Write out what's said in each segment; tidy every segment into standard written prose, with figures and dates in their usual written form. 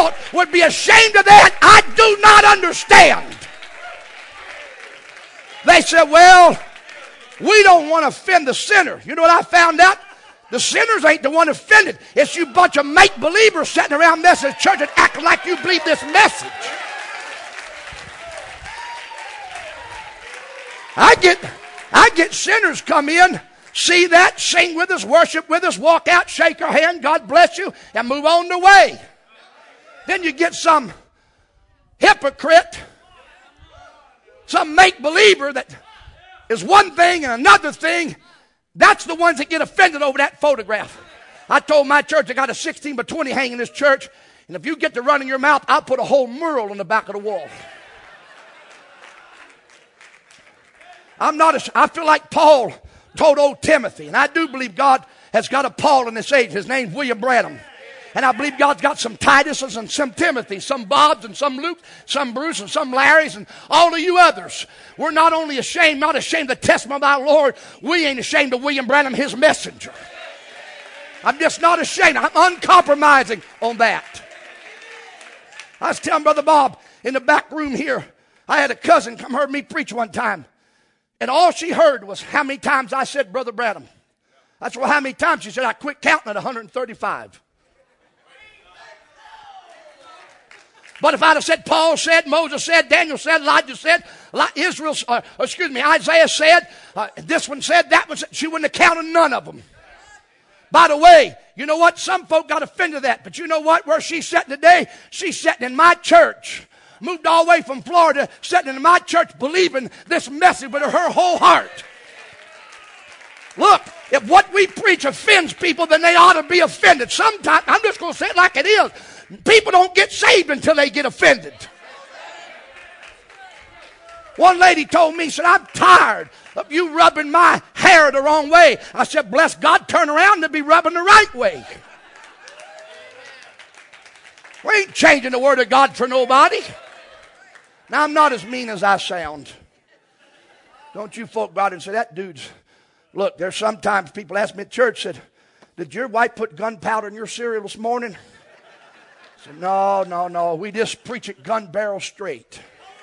world would be ashamed of that, I do not understand. They said, well, we don't want to offend the sinner. You know what I found out? The sinners ain't the one offended. It's you bunch of make-believers sitting around Methodist church and acting like you believe this message. I get sinners come in, see that, sing with us, worship with us, walk out, shake our hand, God bless you, and move on their way. Then you get some hypocrite, some make-believer that is one thing and another thing. That's the ones that get offended over that photograph. I told my church I got a 16 by 20 hanging in this church, and if you get to running your mouth, I'll put a whole mural on the back of the wall. I feel like Paul told old Timothy, and I do believe God has got a Paul in this age. His name's William Branham. And I believe God's got some Tituses and some Timothys, some Bobs and some Luke, some Bruce and some Larrys and all of you others. We're not only ashamed, not ashamed of the testimony of our Lord, we ain't ashamed of William Branham, his messenger. I'm just not ashamed. I'm uncompromising on that. I was telling Brother Bob in the back room here, I had a cousin come heard me preach one time. And all she heard was how many times I said Brother Branham. That's well, how many times she said I quit counting at 135. But if I'd have said Paul said, Moses said, Daniel said, Elijah said, Isaiah said, this one said, that one said, she wouldn't have counted none of them. By the way, you know what? Some folk got offended at that. But you know what? Where she's sitting today, she's sitting in my church. Moved all the way from Florida, sitting in my church, believing this message with her whole heart. Look, if what we preach offends people, then they ought to be offended. Sometimes, I'm just going to say it like it is. People don't get saved until they get offended. One lady told me, said, I'm tired of you rubbing my hair the wrong way. I said, bless God, turn around and be rubbing the right way. We ain't changing the word of God for nobody. Now, I'm not as mean as I sound. Don't you folk go out and say, that dude's... Look, there's sometimes people ask me at church, said, did your wife put gunpowder in your cereal this morning? I said, no. We just preach it gun barrel straight.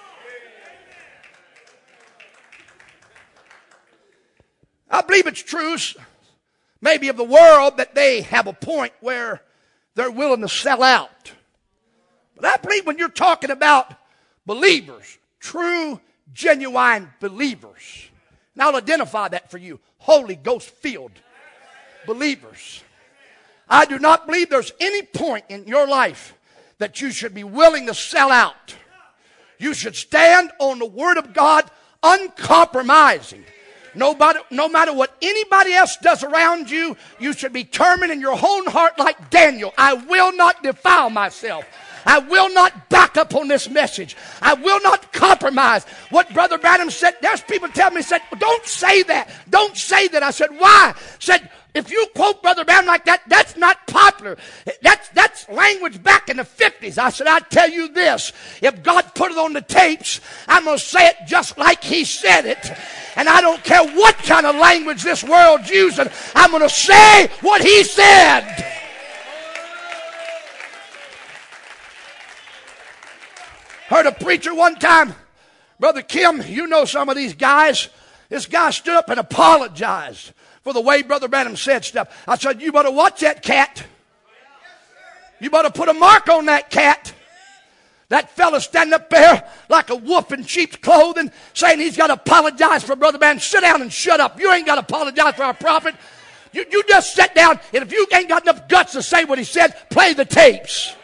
I believe it's true, maybe of the world, that they have a point where they're willing to sell out. But I believe when you're talking about believers, true, genuine believers, and I'll identify that for you, Holy Ghost filled believers. I do not believe there's any point in your life that you should be willing to sell out. You should stand on the Word of God uncompromising. No matter what anybody else does around you, you should be determined in your own heart like Daniel. I will not defile myself. I will not back up on this message. I will not compromise. What Brother Branham said, there's people tell me, said, don't say that. Don't say that. I said, why? Said, if you quote Brother Branham like that, that's not popular. That's language back in the 50s. I said, I tell you this. If God put it on the tapes, I'm going to say it just like He said it. And I don't care what kind of language this world's using. I'm going to say what He said. Heard a preacher one time, Brother Kim, you know some of these guys. This guy stood up and apologized for the way Brother Branham said stuff. I said, you better watch that cat. You better put a mark on that cat. That fella standing up there like a wolf in sheep's clothing saying he's got to apologize for Brother Branham. Sit down and shut up. You ain't got to apologize for our prophet. You just sit down, and if you ain't got enough guts to say what he said, play the tapes.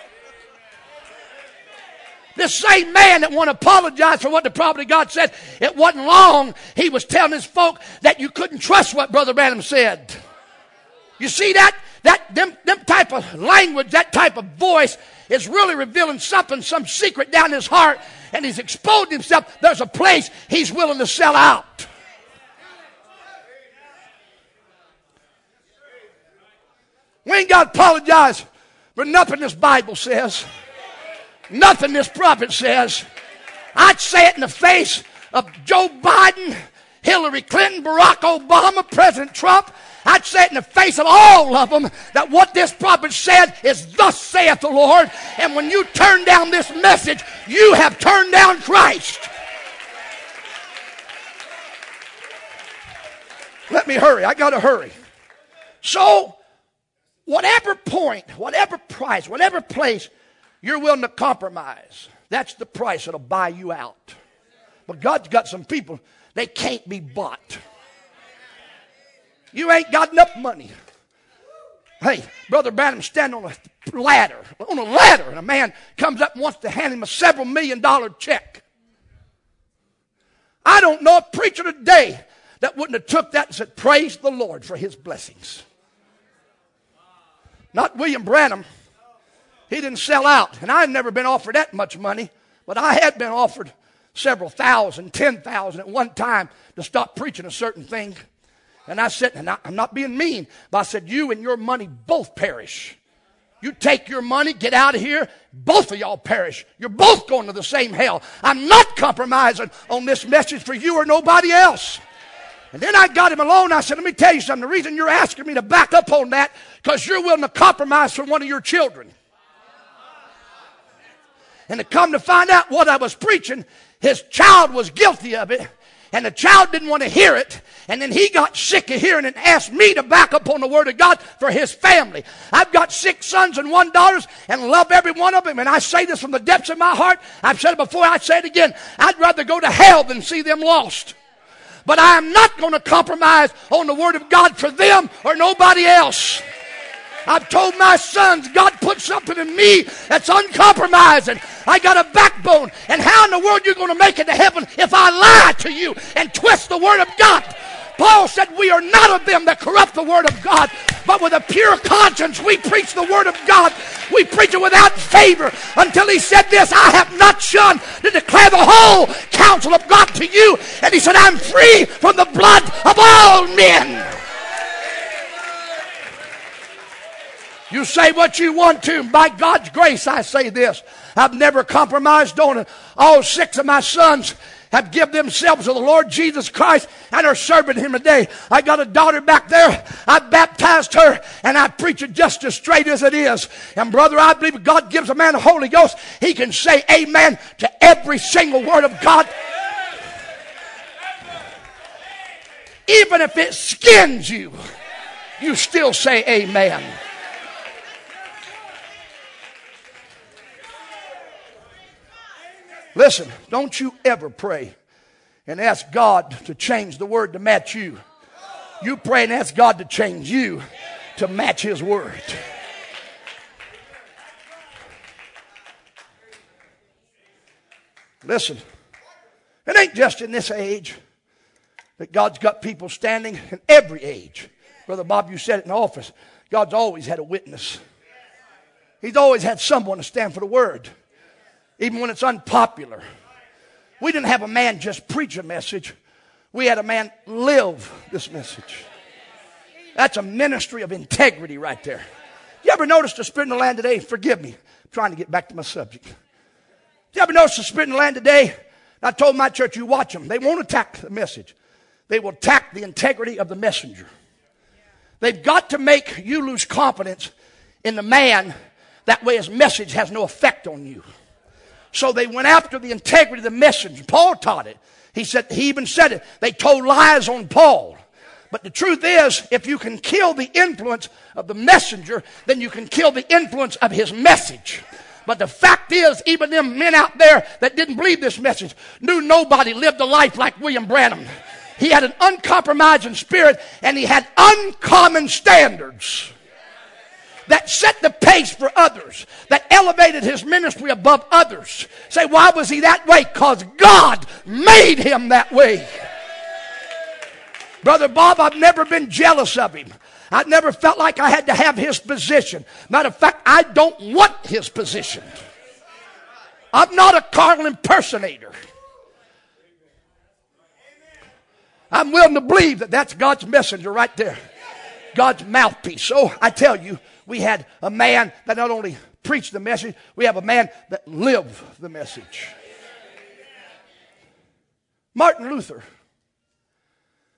This same man that want to apologize for what the prophet of God said, it wasn't long, he was telling his folk that you couldn't trust what Brother Branham said. You see that? Them type of language, that type of voice is really revealing something, some secret down his heart, and he's exposed himself. There's a place he's willing to sell out. We ain't got to apologize for nothing this Bible says. Nothing this prophet says. I'd say it in the face of Joe Biden Hillary Clinton, Barack Obama, President Trump. I'd say it in the face of all of them that what this prophet said is thus saith the Lord. And when you turn down this message, you have turned down Christ. Let me hurry. I got to hurry. So, whatever point, whatever price, whatever place you're willing to compromise, that's the price that'll buy you out. But God's got some people, they can't be bought. You ain't got enough money. Hey, Brother Branham standing on a ladder, and a man comes up and wants to hand him a several $million check. I don't know a preacher today that wouldn't have took that and said, praise the Lord for his blessings. Not William Branham. He didn't sell out. And I've never been offered that much money, but I had been offered several thousand, 10,000 at one time to stop preaching a certain thing. And I said, and I'm not being mean, but I said, you and your money both perish. You take your money, get out of here, both of y'all perish. You're both going to the same hell. I'm not compromising on this message for you or nobody else. And then I got him alone. I said, let me tell you something. The reason you're asking me to back up on that, because you're willing to compromise for one of your children. And to come to find out what I was preaching, his child was guilty of it. And the child didn't want to hear it. And then he got sick of hearing it and asked me to back up on the Word of God for his family. I've got 6 sons and 1 daughter and love every one of them. And I say this from the depths of my heart. I've said it before, I say it again. I'd rather go to hell than see them lost. But I am not going to compromise on the Word of God for them or nobody else. I've told my sons, God put something in me that's uncompromising. I got a backbone. And how in the world are you going to make it to heaven if I lie to you and twist the Word of God? Paul said we are not of them that corrupt the Word of God, but with a pure conscience we preach the Word of God. We preach it without favor until he said this, I have not shunned to declare the whole counsel of God to you. And he said, I'm free from the blood of all men. You say what you want to. By God's grace, I say this. I've never compromised on it. All 6 of my sons have given themselves to the Lord Jesus Christ and are serving Him today. I got a daughter back there. I baptized her and I preach it just as straight as it is. And brother, I believe if God gives a man the Holy Ghost, he can say amen to every single word of God. Even if it skins you, you still say amen. Listen, don't you ever pray and ask God to change the word to match you. You pray and ask God to change you to match His word. Listen, it ain't just in this age that God's got people standing. In every age. Brother Bob, you said it in the office. God's always had a witness. He's always had someone to stand for the word. Even when it's unpopular. We didn't have a man just preach a message. We had a man live this message. That's a ministry of integrity right there. You ever notice the spirit in the land today? Forgive me. I'm trying to get back to my subject. You ever notice the spirit in the land today? I told my church, you watch them. They won't attack the message. They will attack the integrity of the messenger. They've got to make you lose confidence in the man. That way his message has no effect on you. So they went after the integrity of the messenger. Paul taught it. He even said it. They told lies on Paul. But the truth is, if you can kill the influence of the messenger, then you can kill the influence of his message. But the fact is, even them men out there that didn't believe this message knew nobody lived a life like William Branham. He had an uncompromising spirit and he had uncommon standards that set the pace for others, that elevated his ministry above others. Say, why was he that way? Because God made him that way. Brother Bob, I've never been jealous of him. I've never felt like I had to have his position. Matter of fact, I don't want his position. I'm not a carnal impersonator. I'm willing to believe that that's God's messenger right there. God's mouthpiece. So I tell you, we had a man that not only preached the message, we have a man that lived the message. Martin Luther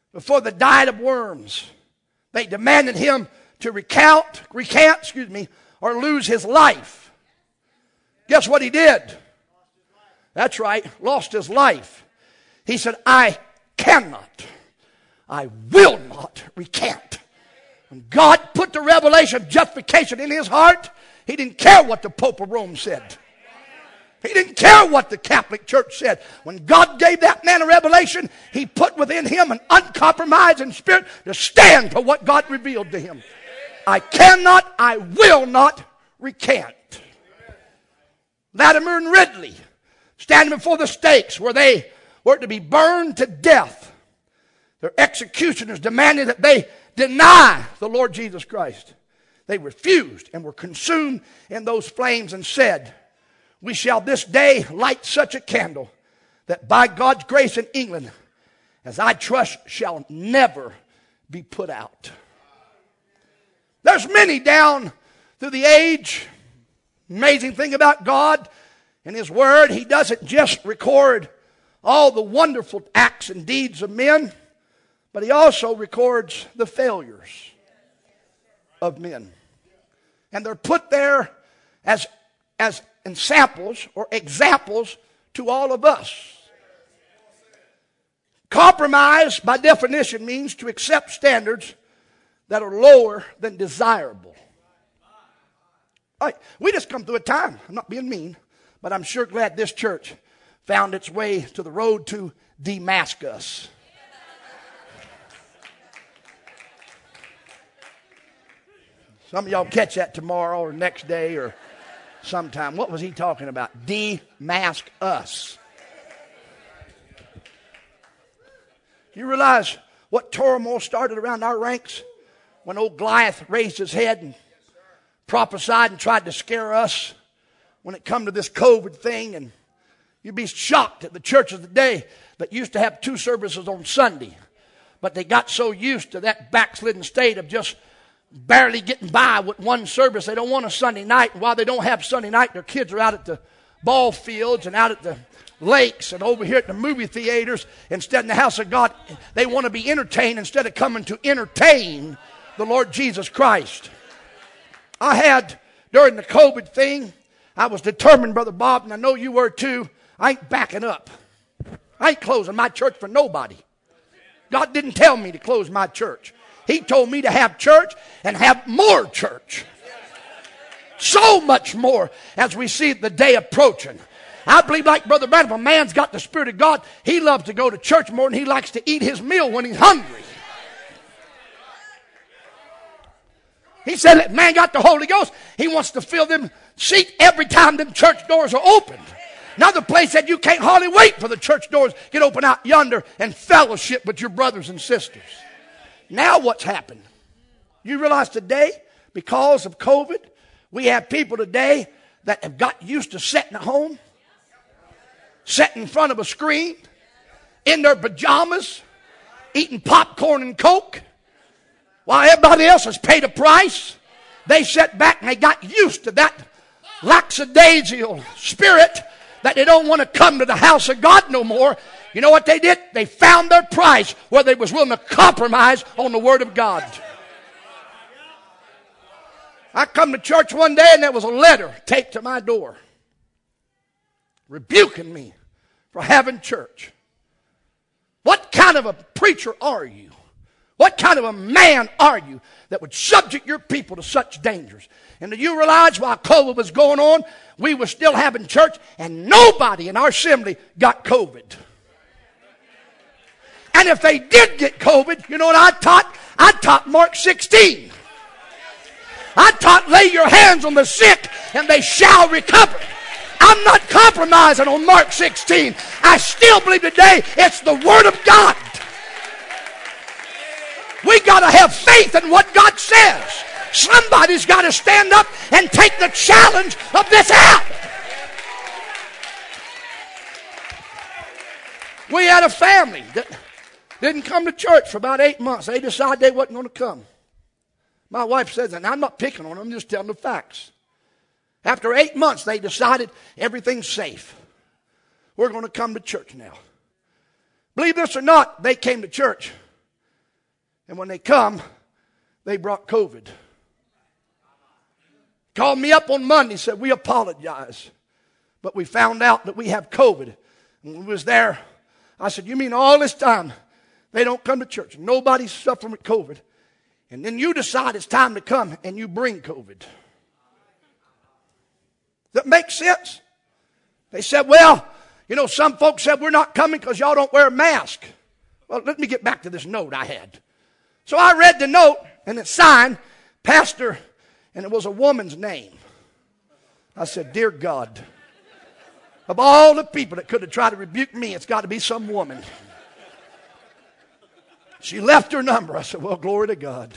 before the diet of worms. They demanded him to recant, or lose his life. Guess what he did? That's right, lost his life. He said, I will not recant. When God put the revelation of justification in his heart, he didn't care what the Pope of Rome said. He didn't care what the Catholic Church said. When God gave that man a revelation, he put within him an uncompromising spirit to stand for what God revealed to him. I will not recant. Latimer and Ridley, standing before the stakes where they were to be burned to death, their executioners demanded that they deny the Lord Jesus Christ. They refused and were consumed in those flames and said, we shall this day light such a candle that by God's grace in England, as I trust, shall never be put out. There's many down through the age. Amazing thing about God and His Word, He doesn't just record all the wonderful acts and deeds of men, but He also records the failures of men. And they're put there as samples or examples to all of us. Compromise, by definition, means to accept standards that are lower than desirable. All right, we just come through a time, I'm not being mean, but I'm sure glad this church found its way to the road to Damascus. Some of y'all catch that tomorrow or next day or sometime. What was he talking about? De-mask us. You realize what turmoil started around our ranks when old Goliath raised his head and prophesied and tried to scare us when it come to this COVID thing? And you'd be shocked at the churches today that used to have 2 services on Sunday, but they got so used to that backslidden state of just barely getting by with one service. They don't want a Sunday night. And while they don't have Sunday night, their kids are out at the ball fields and out at the lakes and over here at the movie theaters instead in the house of God. They want to be entertained instead of coming to entertain the Lord Jesus Christ. I had, during the COVID thing, I was determined, Brother Bob, and I know you were too, I ain't backing up. I ain't closing my church for nobody. God didn't tell me to close my church. He told me to have church and have more church. So much more as we see the day approaching. I believe, like Brother Branham, if a man's got the Spirit of God, he loves to go to church more than he likes to eat his meal when he's hungry. He said that man got the Holy Ghost. He wants to fill them seat every time them church doors are opened. Another place said you can't hardly wait for the church doors to get open out yonder and fellowship with your brothers and sisters. Now what's happened? You realize today, because of COVID, we have people today that have got used to sitting at home, sitting in front of a screen, in their pajamas, eating popcorn and Coke, while everybody else has paid a price. They sat back and they got used to that lackadaisical spirit that they don't want to come to the house of God no more. You know what they did? They found their price where they was willing to compromise on the Word of God. I come to church one day and there was a letter taped to my door rebuking me for having church. What kind of a preacher are you? What kind of a man are you that would subject your people to such dangers? And do you realize while COVID was going on, we were still having church and nobody in our assembly got COVID. And if they did get COVID, you know what I taught? I taught Mark 16. I taught lay your hands on the sick and they shall recover. I'm not compromising on Mark 16. I still believe today it's the Word of God. We got to have faith in what God says. Somebody's got to stand up and take the challenge of this out. We had a family that didn't come to church for about 8 months. They decided they wasn't going to come. My wife says, and I'm not picking on them, I'm just telling the facts. After 8 months, they decided everything's safe. We're going to come to church now. Believe this or not, they came to church. And when they come, they brought COVID. Called me up on Monday, said, we apologize, but we found out that we have COVID. And when we was there, I said, you mean all this time they don't come to church? Nobody's suffering with COVID. And then you decide it's time to come and you bring COVID. Does that make sense? They said, well, some folks said we're not coming because y'all don't wear a mask. Well, let me get back to this note I had. So I read the note, and it's signed, Pastor, and it was a woman's name. I said, dear God, of all the people that could have tried to rebuke me, it's got to be some woman. She left her number. I said, well, glory to God.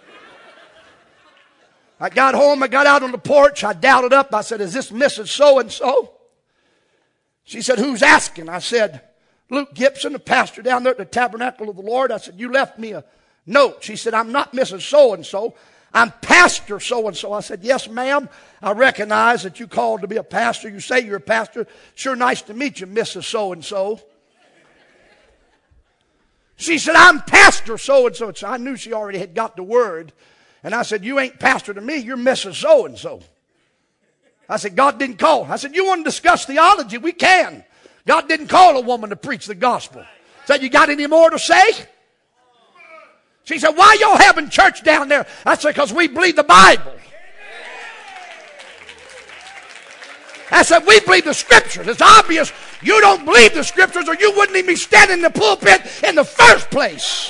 I got home. I got out on the porch. I dialed it up. I said, is this Mrs. So-and-so? She said, who's asking? I said, Luke Gibson, the pastor down there at the Tabernacle of the Lord. I said, you left me a note. She said, I'm not Mrs. So-and-so. I'm Pastor so-and-so. I said, yes, ma'am. I recognize that you called to be a pastor. You say you're a pastor. Sure nice to meet you, Mrs. So-and-so. She said, I'm Pastor so-and-so. So I knew she already had got the word. And I said, you ain't pastor to me. You're Mrs. So-and-so. I said, God didn't call. I said, you want to discuss theology? We can. God didn't call a woman to preach the gospel. Said, you got any more to say? She said, why y'all having church down there? I said, because we believe the Bible. I said, we believe the Scriptures. It's obvious you don't believe the Scriptures or you wouldn't even be standing in the pulpit in the first place.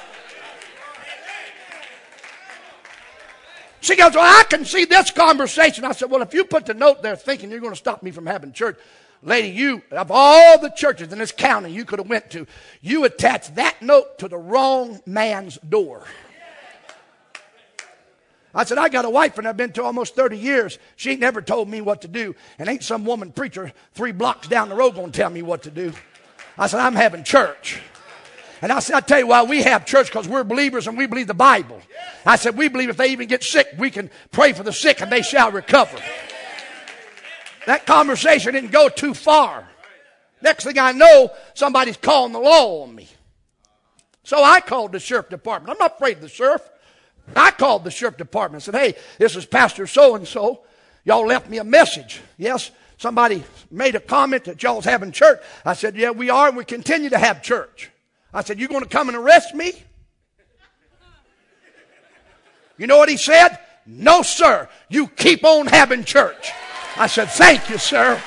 She goes, well, I can see this conversation. I said, well, if you put the note there thinking you're going to stop me from having church, lady, you, of all the churches in this county you could have went to, you attached that note to the wrong man's door. I said, I got a wife and I've been to almost 30 years. She ain't never told me what to do. And ain't some woman preacher 3 blocks down the road going to tell me what to do. I said, I'm having church. And I said, I tell you why we have church, because we're believers and we believe the Bible. I said, we believe if they even get sick, we can pray for the sick and they shall recover. That conversation didn't go too far. Next thing I know, somebody's calling the law on me. So I called the sheriff department. I'm not afraid of the sheriff. I called the sheriff department and said, hey, this is Pastor so-and-so. Y'all left me a message. Yes, somebody made a comment that y'all's having church. I said, yeah, we are, and we continue to have church. I said, you going to come and arrest me? You know what he said? No, sir. You keep on having church. I said, thank you, sir.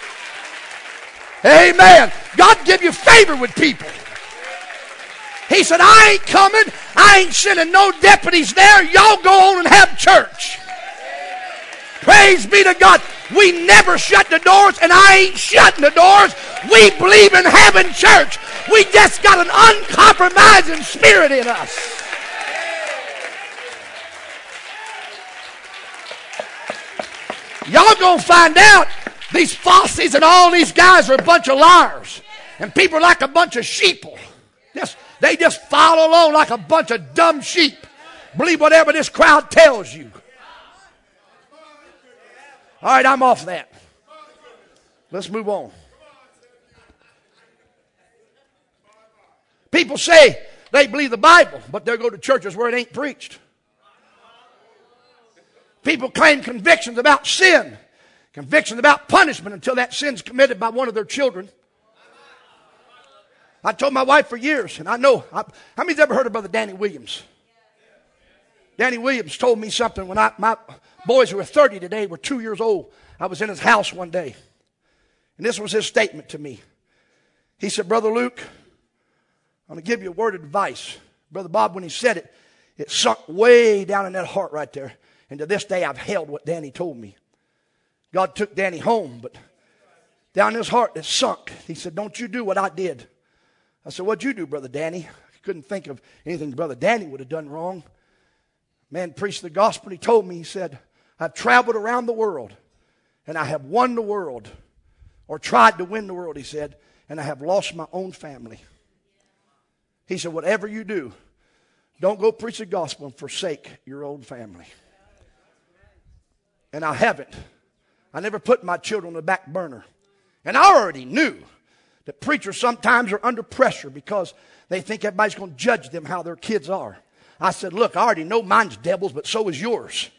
Amen. God give you favor with people. He said, I ain't coming. I ain't sending no deputies there. Y'all go on and have church. Praise be to God. We never shut the doors, and I ain't shutting the doors. We believe in having church. We just got an uncompromising spirit in us. Y'all gonna find out these Fosseys and all these guys are a bunch of liars. And people are like a bunch of sheeple. They just follow along like a bunch of dumb sheep. Believe whatever this crowd tells you. All right, I'm off that. Let's move on. People say they believe the Bible, but they'll go to churches where it ain't preached. People claim convictions about sin, convictions about punishment until that sin's committed by one of their children. I told my wife for years, and I know, how many's ever heard of Brother Danny Williams? Danny Williams told me something when my boys who are 30 today were 2 years old. I was in his house one day, and this was his statement to me. He said, Brother Luke, I'm going to give you a word of advice. Brother Bob, when he said it, it sunk way down in that heart right there. And to this day, I've held what Danny told me. God took Danny home, but down in his heart, it sunk. He said, don't you do what I did. I said, what'd you do, Brother Danny? I couldn't think of anything Brother Danny would have done wrong. Man preached the gospel. He told me, he said, I've traveled around the world, and I have won the world, or tried to win the world, he said, and I have lost my own family. He said, whatever you do, don't go preach the gospel and forsake your own family. And I haven't. I never put my children on the back burner. And I already knew that preachers sometimes are under pressure because they think everybody's going to judge them how their kids are. I said, look, I already know mine's devils, but so is yours.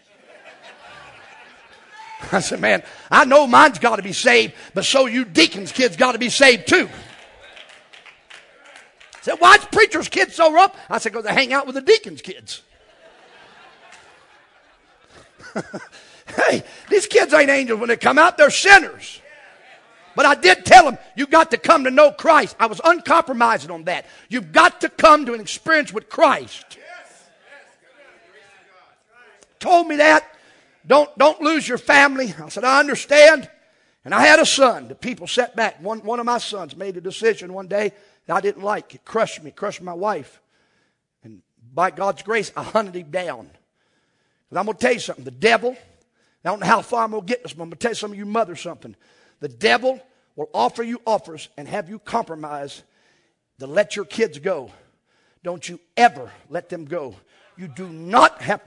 I said, man, I know mine's got to be saved, but so you deacons' kids got to be saved too. I said, why is preachers' kids so rough? I said, because they hang out with the deacons' kids. Hey, these kids ain't angels when they come out. They're sinners. But I did tell them, you've got to come to know Christ. I was uncompromising on that. You've got to come to an experience with Christ. Told me that. Don't lose your family. I said, I understand. And I had a son. The people sat back. One of my sons made a decision one day that I didn't like. It crushed me. It crushed my wife. And by God's grace, I hunted him down. But I'm going to tell you something. The devil, I don't know how far I'm going to get this, but I'm going to tell some of you mothers something. The devil will offer you offers and have you compromise to let your kids go. Don't you ever let them go. You do not have